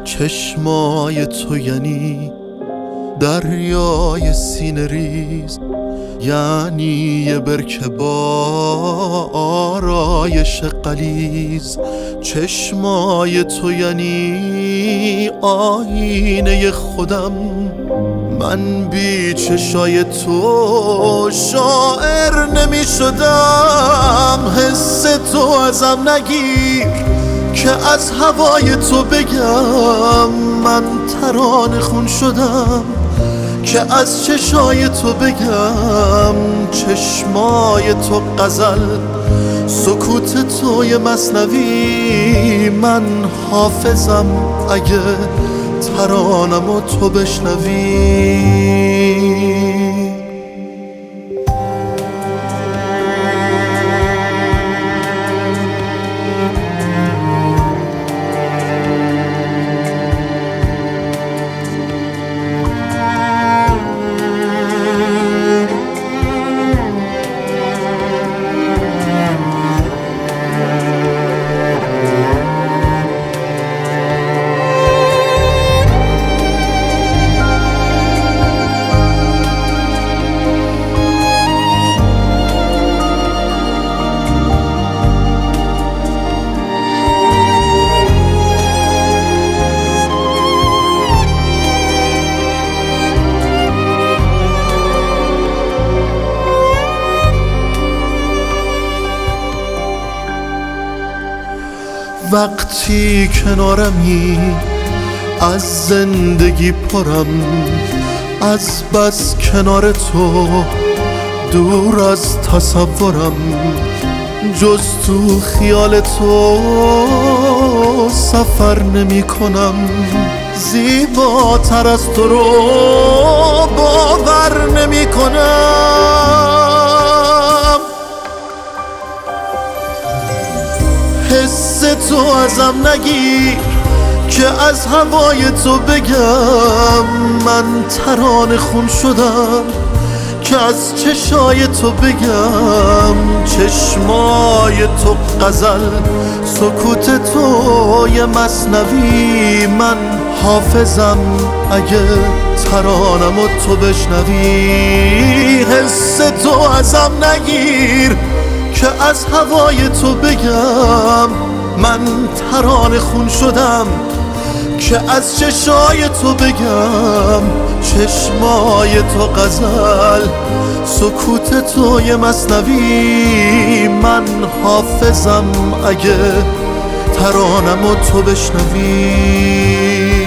چشمای تو یعنی دریای سینه ریز، یعنی یه برکه با آرایش غلیظ. چشمای تو یعنی آینه خودم، من بی چشای تو شاعر نمی شدم. حس تو ازم نگیر که از هوای تو بگم، من ترانه خون شدم که از چشای تو بگم. چشمای تو غزل، سکوت تو یه مثنوی، من حافظم اگه ترانمو تو بشنوی. وقتی کنارمی از زندگی پرم، از بس کنار تو دور از تصورم. جز تو خیال تو سفر نمی کنم، زیباتر از تو رو باور نمی کنم. حس تو ازم نگیر که از هوای تو بگم، من ترانه خون شدم که از چشای تو بگم. چشمای تو غزل، سکوت تو یه مثنوی، من حافظم اگه ترانمو تو بشنوی. حس تو ازم نگیر که از هوای تو بگم، من ترانه خون شدم که از چشای تو بگم. چشمای تو غزل، سکوت تو یه مثنوی، من حافظم اگه ترانمو تو بشنوی.